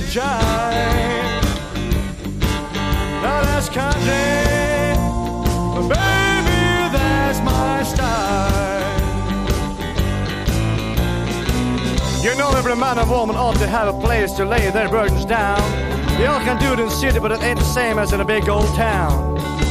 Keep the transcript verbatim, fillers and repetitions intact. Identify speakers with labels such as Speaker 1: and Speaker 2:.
Speaker 1: jive. Now that's country, but baby, that's my style. You know every man and woman ought to have a place to lay their burdens down. They all can do it in the city, but it ain't the same as in a big old town.